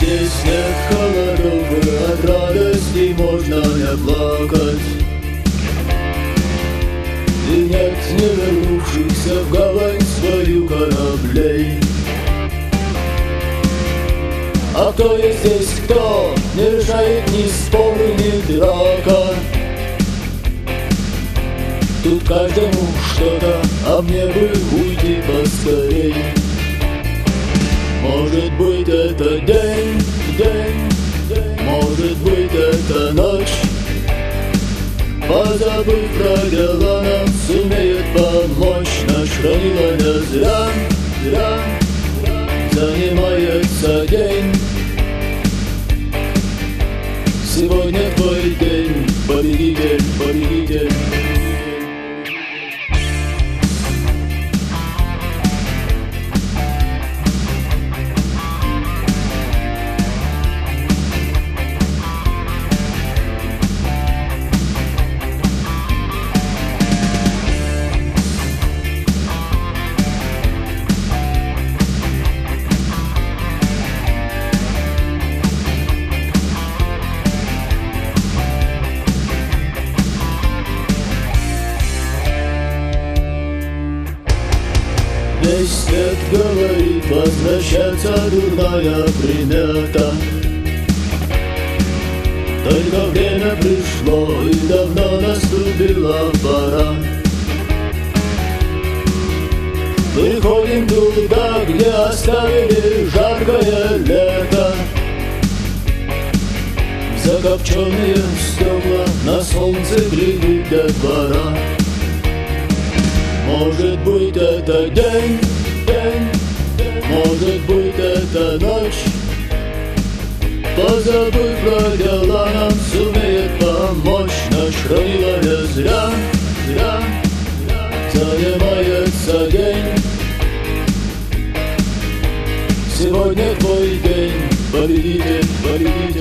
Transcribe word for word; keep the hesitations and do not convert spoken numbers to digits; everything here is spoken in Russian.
Здесь нет холодов, и от радости можно не плакать. И нет не вернувшихся в гавань свою кораблей. А кто есть здесь кто, не решает ни споры, ни драка. Тут каждому что-то, а мне бы уйти поскорей. Может быть, это день, день, день, может быть, это ночь. Позабыв про дела, нам сумеет помочь. Наш хранила не зря, зря, занимается день. Сегодня твой день, победитель, победитель. Весь свет говорит, возвращаться дурная примета. Только время пришло, и давно наступила пора. Приходим туда, где оставили жаркое лето. В закопченные стекла на солнце глядит до двора. Может быть, это день, день, день, может быть, это ночь. Позабыв про дела, нам сумеет помочь. Наш хранила не зря, зря, занимается день. Сегодня твой день, победитель, победитель.